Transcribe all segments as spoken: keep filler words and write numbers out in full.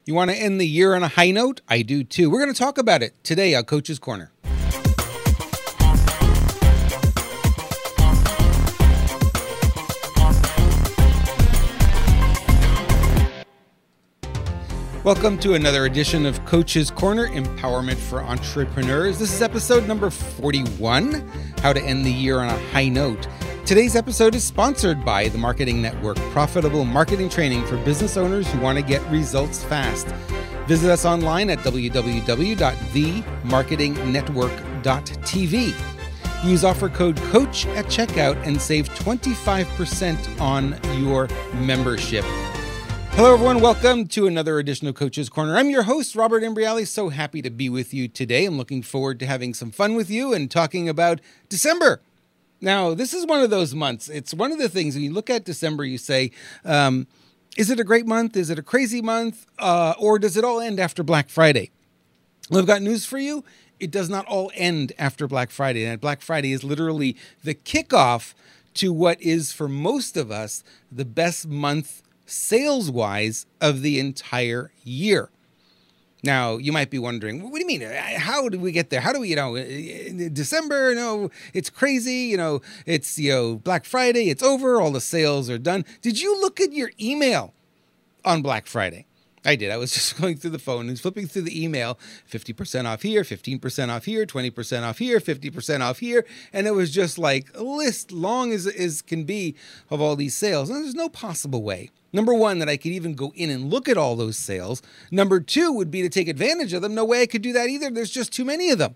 You want to end the year on a high note? I do too. We're going to talk about it today on Coach's Corner. Welcome to another edition of Coach's Corner, Empowerment for Entrepreneurs. This is episode number forty-one, How to End the Year on a High Note. Today's episode is sponsored by The Marketing Network, profitable marketing training for business owners who want to get results fast. Visit us online at w w w dot the marketing network dot t v. Use offer code COACH at checkout and save twenty-five percent on your membership. Hello, everyone. Welcome to another edition of Coach's Corner. I'm your host, Robert Imbriali. So happy to be with you today. I'm looking forward to having some fun with you and talking about December. Now, this is one of those months. It's one of the things when you look at December, you say, um, is it a great month? Is it a crazy month? Uh, or does it all end after Black Friday? Well, I've got news for you. It does not all end after Black Friday. And Black Friday is literally the kickoff to what is, for most of us, the best month sales-wise of the entire year. Now, you might be wondering, what do you mean? How do we get there? How do we, you know, December, no, it's crazy. You know, it's, you know, Black Friday, it's over. All the sales are done. Did you look at your email on Black Friday? I did. I was just going through the phone and flipping through the email, fifty percent off here, fifteen percent off here, twenty percent off here, fifty percent off here. And it was just like a list long as, as can be of all these sales. And there's no possible way. Number one, that I could even go in and look at all those sales. Number two would be to take advantage of them. No way I could do that either. There's just too many of them.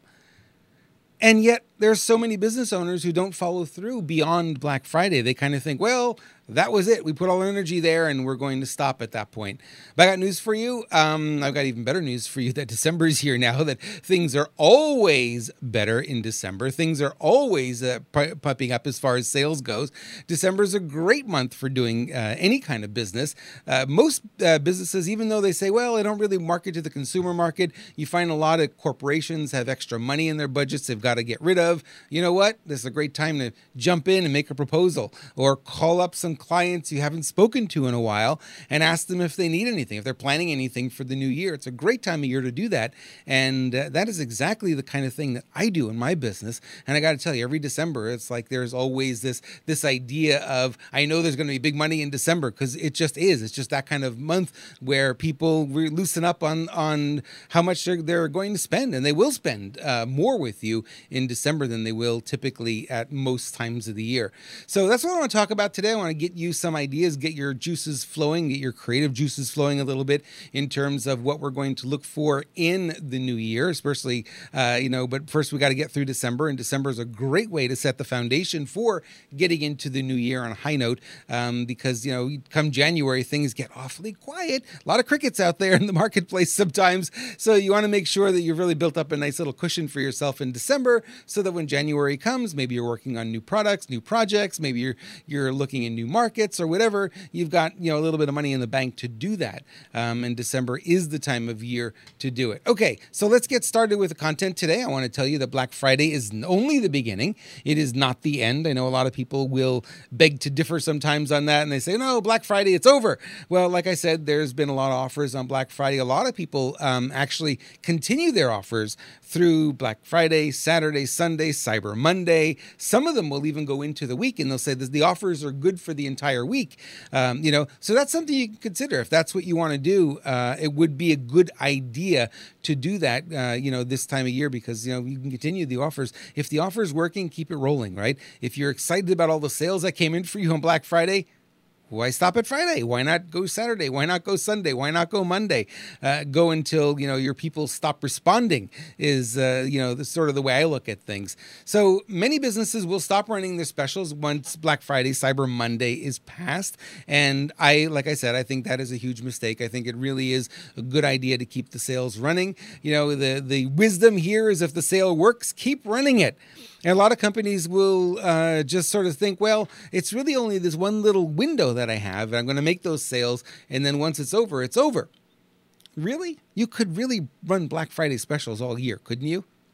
And yet there's so many business owners who don't follow through beyond Black Friday. They kind of think, well, that was it. We put all our energy there and we're going to stop at that point. But I got news for you. Um, I've got even better news for you that December is here now, that things are always better in December. Things are always uh, p- popping up as far as sales goes. December is a great month for doing uh, any kind of business. Uh, most uh, businesses, even though they say, well, I don't really market to the consumer market, you find a lot of corporations have extra money in their budgets they've got to get rid of. You know what? This is a great time to jump in and make a proposal or call up some clients you haven't spoken to in a while and ask them if they need anything, if they're planning anything for the new year. It's a great time of year to do that. And uh, that is exactly the kind of thing that I do in my business. And I got to tell you, every December, it's like there's always this, this idea of, I know there's going to be big money in December because it just is. It's just that kind of month where people re- loosen up on, on how much they're, they're going to spend. And they will spend uh, more with you in December than they will typically at most times of the year. So that's what I want to talk about today. I want to get you some ideas, get your juices flowing, get your creative juices flowing a little bit in terms of what we're going to look for in the new year, especially, uh, you know, but first we got to get through December, and December is a great way to set the foundation for getting into the new year on a high note, um, because, you know, come January, things get awfully quiet. A lot of crickets out there in the marketplace sometimes. So you want to make sure that you've really built up a nice little cushion for yourself in December so that when January comes, maybe you're working on new products, new projects, maybe you're, you're looking in new markets or whatever, you've got, you know, a little bit of money in the bank to do that. Um, and December is the time of year to do it. Okay, so let's get started with the content today. I want to tell you that Black Friday is only the beginning. It is not the end. I know a lot of people will beg to differ sometimes on that, and they say, no, Black Friday, it's over. Well, like I said, there's been a lot of offers on Black Friday. A lot of people um, actually continue their offers through Black Friday, Saturday, Sunday, Cyber Monday. Some of them will even go into the week, and they'll say that the offers are good for the entire week. Um, you know, so that's something you can consider. If that's what you want to do, uh, it would be a good idea to do that, uh, you know, this time of year, because, you know, you can continue the offers. If the offer is working, keep it rolling, right? If you're excited about all the sales that came in for you on Black Friday, why stop at Friday? Why not go Saturday? Why not go Sunday? Why not go Monday? Uh, go until, you know, your people stop responding is, uh, you know, the sort of the way I look at things. So many businesses will stop running their specials once Black Friday, Cyber Monday is passed. And I, like I said, I think that is a huge mistake. I think it really is a good idea to keep the sales running. You know, the, the wisdom here is if the sale works, keep running it. And a lot of companies will uh, just sort of think, well, it's really only this one little window that I have, and I'm going to make those sales, and then once it's over, it's over. Really? You could really run Black Friday specials all year, couldn't you?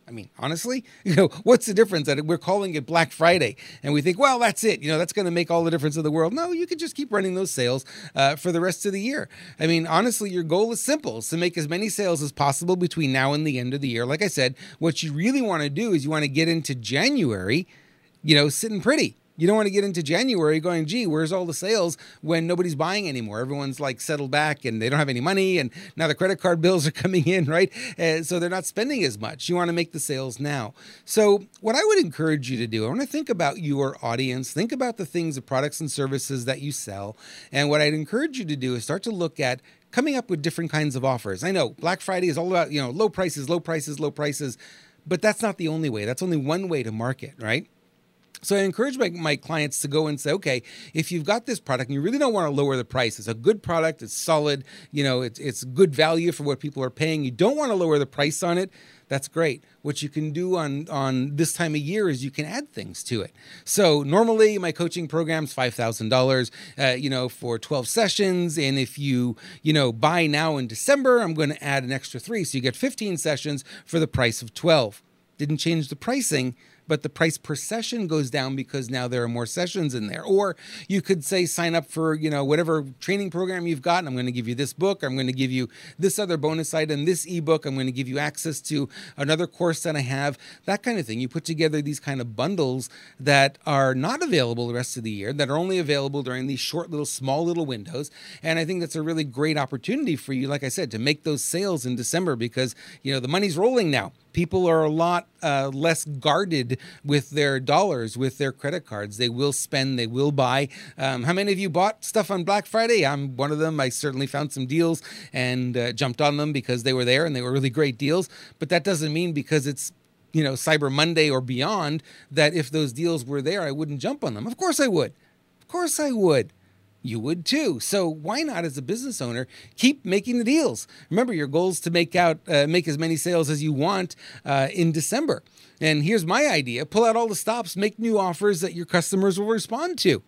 I mean, honestly, you know, what's the difference that we're calling it Black Friday and we think, well, that's it. You know, that's going to make all the difference in the world. No, you could just keep running those sales uh, for the rest of the year. I mean, honestly, your goal is simple. It's to make as many sales as possible between now and the end of the year. Like I said, what you really want to do is you want to get into January, you know, sitting pretty. You don't want to get into January going, gee, where's all the sales when nobody's buying anymore? Everyone's like settled back and they don't have any money. And now the credit card bills are coming in, right? Uh, so they're not spending as much. You want to make the sales now. So what I would encourage you to do, I want to think about your audience, think about the things, the products and services that you sell. And what I'd encourage you to do is start to look at coming up with different kinds of offers. I know Black Friday is all about, you know, low prices, low prices, low prices, but that's not the only way. That's only one way to market, right? So I encourage my, my clients to go and say, okay, if you've got this product and you really don't want to lower the price, it's a good product, it's solid, you know, it's, it's good value for what people are paying. You don't want to lower the price on it. That's great. What you can do on, on this time of year is you can add things to it. So normally my coaching program's five thousand dollars, uh, you know, for twelve sessions. And if you, you know, buy now in December, I'm going to add an extra three. So you get fifteen sessions for the price of twelve. Didn't change the pricing, but the price per session goes down because now there are more sessions in there. Or you could say, sign up for, you know, whatever training program you've got. And I'm going to give you this book. I'm going to give you this other bonus item, this ebook. I'm going to give you access to another course that I have, that kind of thing. You put together these kind of bundles that are not available the rest of the year, that are only available during these short little, small little windows. And I think that's a really great opportunity for you, like I said, to make those sales in December because, you know, the money's rolling now. People are a lot uh, less guarded with their dollars, with their credit cards. They will spend, they will buy. Um, how many of you bought stuff on Black Friday? I'm one of them. I certainly found some deals and uh, jumped on them because they were there and they were really great deals. But that doesn't mean because it's, you know, Cyber Monday or beyond that if those deals were there, I wouldn't jump on them. Of course I would. Of course I would. You would too. So why not, as a business owner, keep making the deals? Remember, your goal is to make out, uh, make as many sales as you want uh, in December. And here's my idea: pull out all the stops, make new offers that your customers will respond to.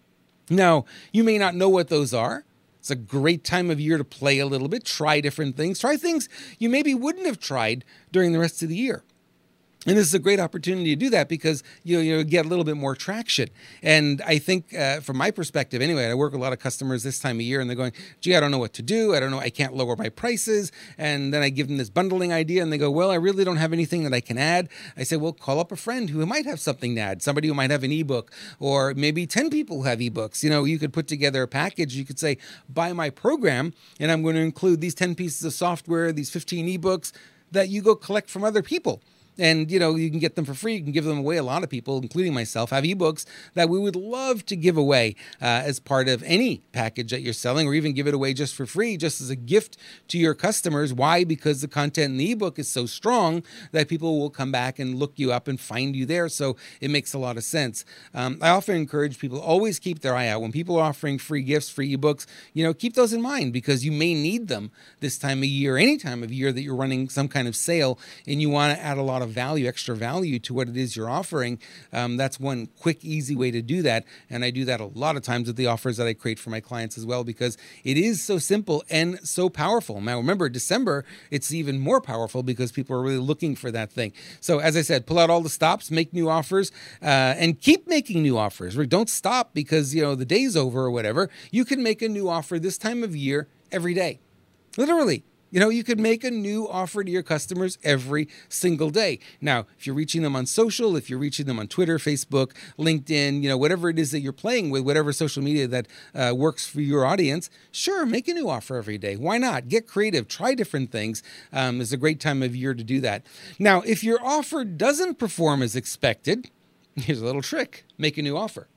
Now, you may not know what those are. It's a great time of year to play a little bit, try different things, try things you maybe wouldn't have tried during the rest of the year. And this is a great opportunity to do that because you you know, get a little bit more traction. And I think uh, from my perspective, anyway, I work with a lot of customers this time of year and they're going, gee, I don't know what to do. I don't know. I can't lower my prices. And then I give them this bundling idea and they go, well, I really don't have anything that I can add. I say, well, call up a friend who might have something to add, somebody who might have an ebook, or maybe ten people who have ebooks. You know, you could put together a package. You could say, buy my program and I'm going to include these ten pieces of software, these fifteen ebooks that you go collect from other people. And, you know, you can get them for free. You can give them away. A lot of people, including myself, have ebooks that we would love to give away uh, as part of any package that you're selling, or even give it away just for free, just as a gift to your customers. Why? Because the content in the ebook is so strong that people will come back and look you up and find you there. So it makes a lot of sense. Um, I often encourage people, always keep their eye out. When people are offering free gifts, free ebooks, you know, keep those in mind because you may need them this time of year, any time of year that you're running some kind of sale and you want to add a lot of value, extra value to what it is you're offering. Um, that's one quick, easy way to do that. And I do that a lot of times with the offers that I create for my clients as well, because it is so simple and so powerful. Now, remember, December, it's even more powerful because people are really looking for that thing. So as I said, pull out all the stops, make new offers, uh, and keep making new offers. Don't stop because, you know, the day's over or whatever. You can make a new offer this time of year every day. Literally. You know, you could make a new offer to your customers every single day. Now, if you're reaching them on social, if you're reaching them on Twitter, Facebook, LinkedIn, you know, whatever it is that you're playing with, whatever social media that uh, works for your audience, sure, make a new offer every day. Why not? Get creative. Try different things. Um, it's a great time of year to do that. Now, if your offer doesn't perform as expected, here's a little trick. Make a new offer.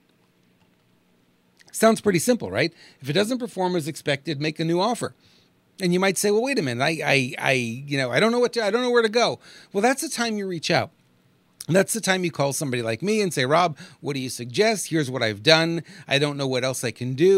Sounds pretty simple, right? If it doesn't perform as expected, make a new offer. And you might say, well, wait a minute, I, I, I, you know, I don't know what to, I don't know where to go. Well, that's the time you reach out. That's the time you call somebody like me and say, Rob, what do you suggest? Here's what I've done. I don't know what else I can do.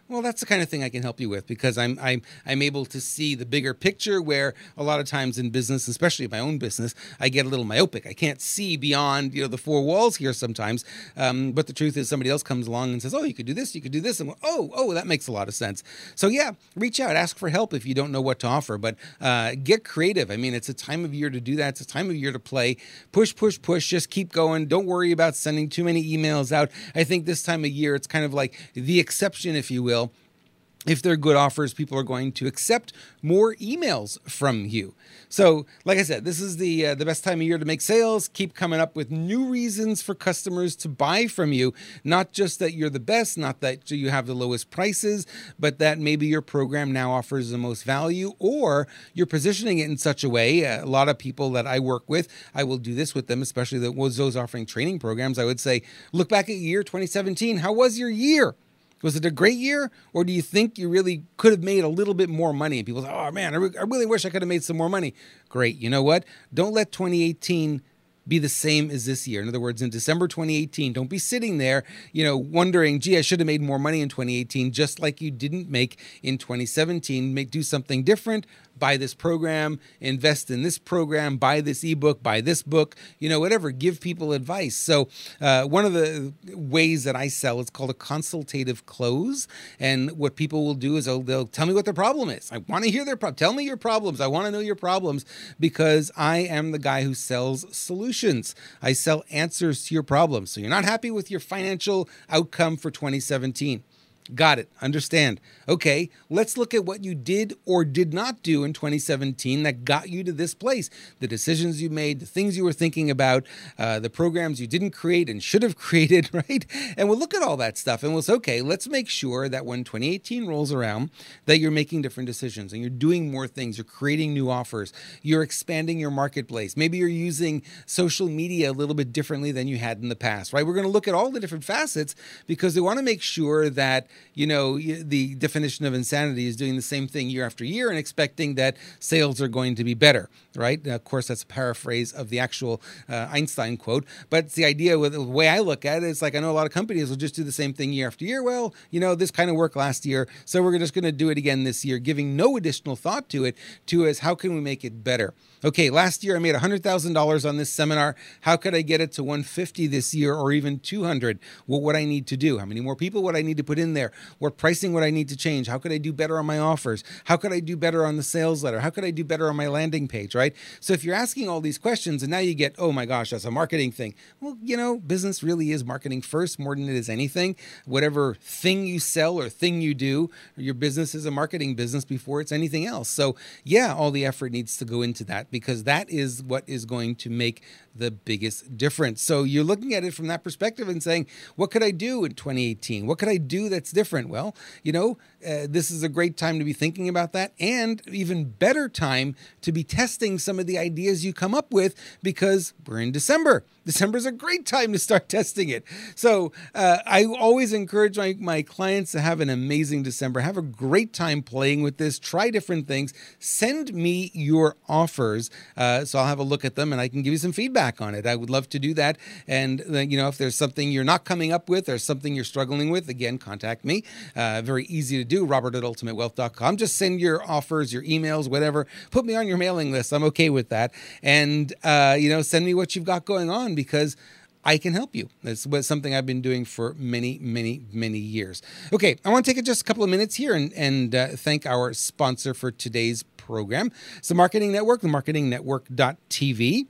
Well, that's the kind of thing I can help you with, because I'm I'm I'm able to see the bigger picture, where a lot of times in business, especially my own business, I get a little myopic. I can't see beyond, you know, the four walls here sometimes. Um, but the truth is, somebody else comes along and says, "Oh, you could do this, you could do this," and oh, oh, that makes a lot of sense. So yeah, reach out, ask for help if you don't know what to offer, but uh, get creative. I mean, it's a time of year to do that. It's a time of year to play. Push, push, push. Just keep going. Don't worry about sending too many emails out. I think this time of year, it's kind of like the exception, if you will. If they're good offers, people are going to accept more emails from you. So, like I said, this is the uh, the best time of year to make sales. Keep coming up with new reasons for customers to buy from you. Not just that you're the best, not that you have the lowest prices, but that maybe your program now offers the most value, or you're positioning it in such a way. Uh, a lot of people that I work with, I will do this with them, especially the, those offering training programs. I would say, look back at year twenty seventeen. How was your year? Was it a great year, or do you think you really could have made a little bit more money? And people say, oh man, I, re- I really wish I could have made some more money. Great. You know what? Don't let twenty eighteen be the same as this year. In other words, in December twenty eighteen, don't be sitting there, you know, wondering, gee, I should have made more money in twenty eighteen, just like you didn't make in twenty seventeen. Make, do something different. Buy this program, invest in this program, buy this ebook, buy this book, you know, whatever, give people advice. So uh, one of the ways that I sell, it's called a consultative close. And what people will do is they'll, they'll tell me what their problem is. I want to hear their problem. Tell me your problems. I want to know your problems, because I am the guy who sells solutions. I sell answers to your problems. So you're not happy with your financial outcome for twenty seventeen. Got it. Understand. Okay, let's look at what you did or did not do in twenty seventeen that got you to this place. The decisions you made, the things you were thinking about, uh, the programs you didn't create and should have created, right? And we'll look at all that stuff and we'll say, okay, let's make sure that when twenty eighteen rolls around, that you're making different decisions and you're doing more things. You're creating new offers. You're expanding your marketplace. Maybe you're using social media a little bit differently than you had in the past, right? We're going to look at all the different facets, because we want to make sure that, you know, the definition of insanity is doing the same thing year after year and expecting that sales are going to be better, right? Now, of course, that's a paraphrase of the actual uh, Einstein quote, but it's the idea with the way I look at it. It's like, I know a lot of companies will just do the same thing year after year. Well, you know, this kind of worked last year, so we're just going to do it again this year, giving no additional thought to it, to as how can we make it better? Okay, last year I made one hundred thousand dollars on this seminar. How could I get it to one hundred fifty this year, or even two hundred? What would I need to do? How many more people would I need to put in there? What pricing would I need to change? How could I do better on my offers? How could I do better on the sales letter? How could I do better on my landing page, right? So if you're asking all these questions and now you get, oh my gosh, that's a marketing thing. Well, you know, business really is marketing first more than it is anything. Whatever thing you sell or thing you do, your business is a marketing business before it's anything else. So yeah, all the effort needs to go into that, because that is what is going to make the biggest difference. So you're looking at it from that perspective and saying, what could I do in twenty eighteen? What could I do that's different? Well, you know, uh, this is a great time to be thinking about that, and even better time to be testing some of the ideas you come up with, because we're in December. December is a great time to start testing it. So uh, I always encourage my, my clients to have an amazing December. Have a great time playing with this. Try different things. Send me your offers, uh, so I'll have a look at them and I can give you some feedback on it. I would love to do that. And uh, you know, if there's something you're not coming up with or something you're struggling with, again, contact me. Uh, very easy to do. Robert at ultimate wealth dot com. Just send your offers, your emails, whatever. Put me on your mailing list. I'm okay with that. And uh, you know, send me what you've got going on, because I can help you. That's something I've been doing for many, many, many years. Okay, I want to take it just a couple of minutes here and, and uh, thank our sponsor for today's program. It's the Marketing Network, the marketing network dot t v.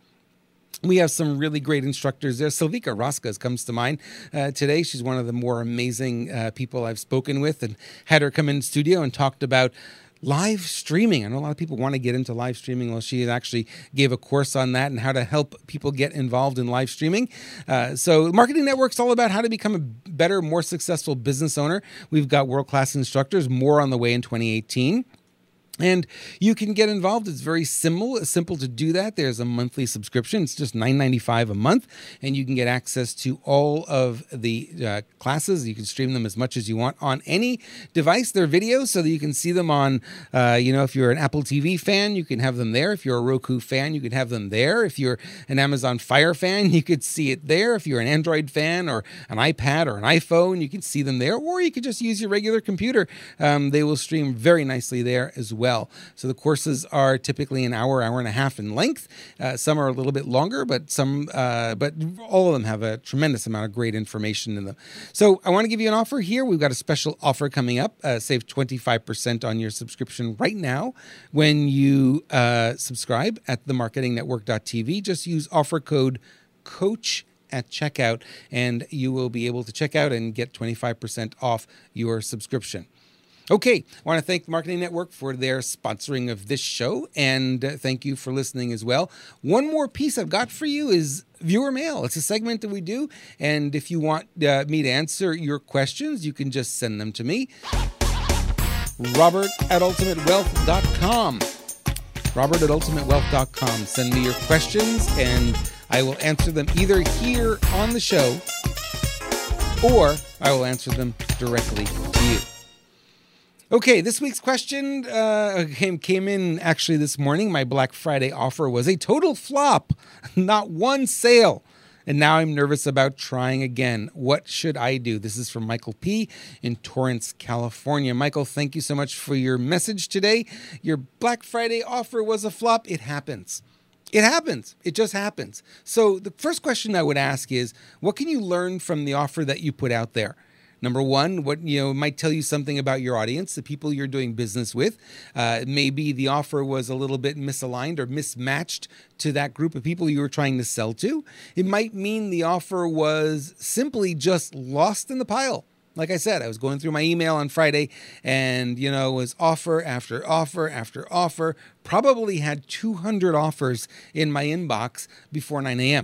We have some really great instructors there. Silvika Roskas comes to mind uh, today. She's one of the more amazing uh, people I've spoken with, and had her come in the studio and talked about live streaming. I know a lot of people want to get into live streaming. Well, she actually gave a course on that and how to help people get involved in live streaming. Uh, so Marketing Network's all about how to become a better, more successful business owner. We've got world-class instructors, more on the way in twenty eighteen. And you can get involved. It's very simple, simple to do that. There's a monthly subscription. It's just nine ninety-five a month, and you can get access to all of the uh, classes. You can stream them as much as you want on any device. They're videos, so that you can see them on, uh, you know, if you're an Apple T V fan, you can have them there. If you're a Roku fan, you can have them there. If you're an Amazon Fire fan, you could see it there. If you're an Android fan or an iPad or an iPhone, you can see them there. Or you could just use your regular computer. Um, they will stream very nicely there as well. So the courses are typically an hour, hour and a half in length. Uh, some are a little bit longer, but some, uh, but all of them have a tremendous amount of great information in them. So I want to give you an offer here. We've got a special offer coming up. Uh, save twenty-five percent on your subscription right now when you uh, subscribe at the marketing network dot t v. Just use offer code COACH at checkout, and you will be able to check out and get twenty-five percent off your subscription. Okay, I want to thank the Marketing Network for their sponsoring of this show, and uh, thank you for listening as well. One more piece I've got for you is viewer mail. It's a segment that we do, and if you want uh, me to answer your questions, you can just send them to me. Robert at ultimate wealth dot com. Robert at ultimate wealth dot com. Send me your questions, and I will answer them either here on the show, or I will answer them directly to you. Okay, this week's question uh, came, came in actually this morning. My Black Friday offer was a total flop, not one sale. And now I'm nervous about trying again. What should I do? This is from Michael P. in Torrance, California. Michael, thank you so much for your message today. Your Black Friday offer was a flop. It happens. It happens. It just happens. So the first question I would ask is, what can you learn from the offer that you put out there? Number one, what you know might tell you something about your audience, the people you're doing business with. Uh, maybe the offer was a little bit misaligned or mismatched to that group of people you were trying to sell to. It might mean the offer was simply just lost in the pile. Like I said, I was going through my email on Friday, and you know, it was offer after offer after offer. Probably had two hundred offers in my inbox before nine a.m.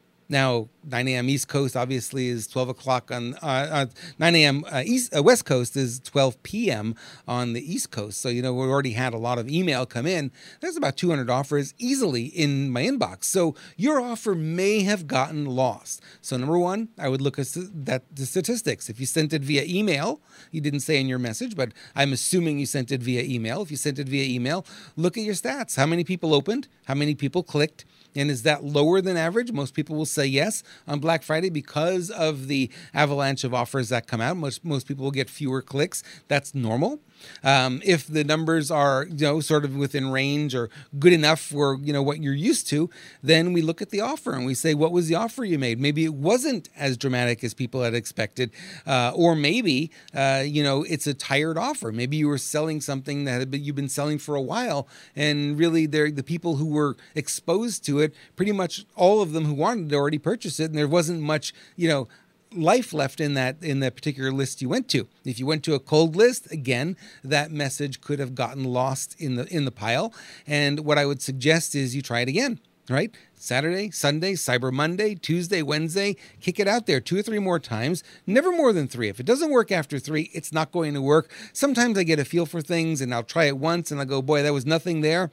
Now, nine a.m. East Coast obviously is twelve o'clock on uh, uh, nine a.m. Uh, East uh, West Coast is twelve p.m. on the East Coast. So, you know, we already had a lot of email come in. There's about two hundred offers easily in my inbox. So your offer may have gotten lost. So number one, I would look at that the statistics. If you sent it via email, you didn't say in your message, but I'm assuming you sent it via email. If you sent it via email, look at your stats. How many people opened? How many people clicked? And is that lower than average? Most people will say yes on Black Friday because of the avalanche of offers that come out. Most most people will get fewer clicks. That's normal. Um, if the numbers are, you know, sort of within range or good enough for, you know, what you're used to, then we look at the offer and we say, what was the offer you made? Maybe it wasn't as dramatic as people had expected. Uh, or maybe, uh, you know, it's a tired offer. Maybe you were selling something that had been, you've been selling for a while, and really they're the people who were exposed to it, pretty much all of them who wanted to already purchase it. And there wasn't much, you know, life left in that in that particular list you went to. If you went to a cold list, again, that message could have gotten lost in the in the pile. And what I would suggest is you try it again, right? Saturday, Sunday, Cyber Monday, Tuesday, Wednesday, kick it out there two or three more times, never more than three. If it doesn't work after three, it's not going to work. Sometimes I get a feel for things and I'll try it once and I'll go, boy, that was nothing there.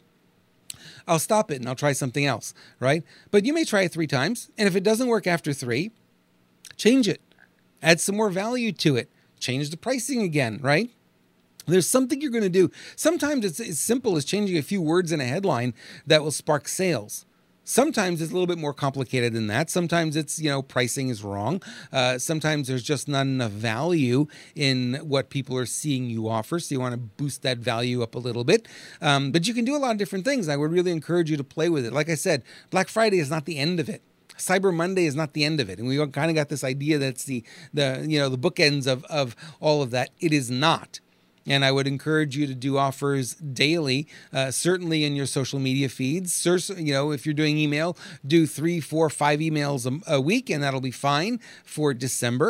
I'll stop it and I'll try something else, right? But you may try it three times. And if it doesn't work after three, change it, add some more value to it, change the pricing again, right? There's something you're going to do. Sometimes it's as simple as changing a few words in a headline that will spark sales. Sometimes it's a little bit more complicated than that. Sometimes it's, you know, pricing is wrong. Uh, sometimes there's just not enough value in what people are seeing you offer. So you want to boost that value up a little bit. Um, but you can do a lot of different things. I would really encourage you to play with it. Like I said, Black Friday is not the end of it. Cyber Monday is not the end of it. And we kind of got this idea that's the, the you know, the bookends of, of all of that. It is not. And I would encourage you to do offers daily, uh, certainly in your social media feeds. You know, if you're doing email, do three, four, five emails a, a week, and that'll be fine for December.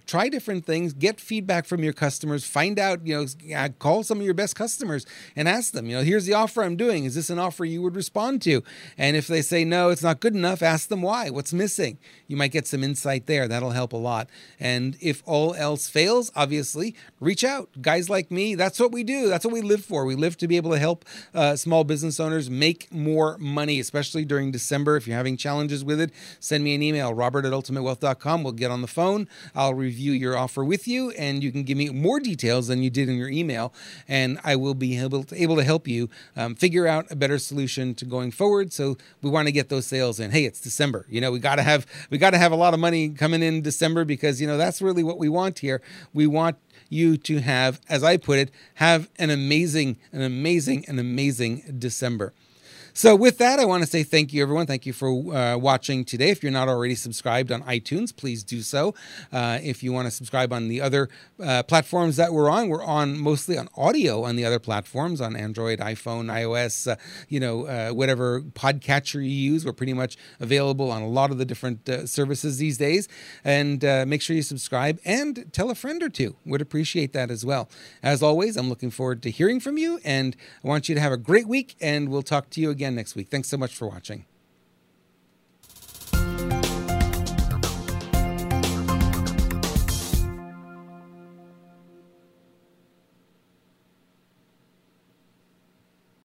try different things, get feedback from your customers, find out, you know, call some of your best customers and ask them, you know, here's the offer I'm doing. Is this an offer you would respond to? And if they say, no, it's not good enough, ask them why. What's missing? You might get some insight there. That'll help a lot. And if all else fails, obviously, reach out. Guys like me, that's what we do. That's what we live for. We live to be able to help uh, small business owners make more money, especially during December. If you're having challenges with it, send me an email, robert at ultimate wealth dot com. We'll get on the phone. I'll review your offer with you, and you can give me more details than you did in your email, and I will be able to, able to help you um, figure out a better solution to going forward. So we want to get those sales in. Hey, it's December. You know, we got to have we got to have a lot of money coming in December because, you know, that's really what we want here. We want you to have, as I put it, have an amazing, an amazing, an amazing December. So with that, I want to say thank you, everyone. Thank you for uh, watching today. If you're not already subscribed on iTunes, please do so. Uh, if you want to subscribe on the other uh, platforms that we're on, we're on mostly on audio on the other platforms, on Android, iPhone, iOS, uh, you know, uh, whatever podcatcher you use. We're pretty much available on a lot of the different uh, services these days. And uh, make sure you subscribe and tell a friend or two. Would appreciate that as well. As always, I'm looking forward to hearing from you, and I want you to have a great week, and we'll talk to you again next week. Thanks so much for watching.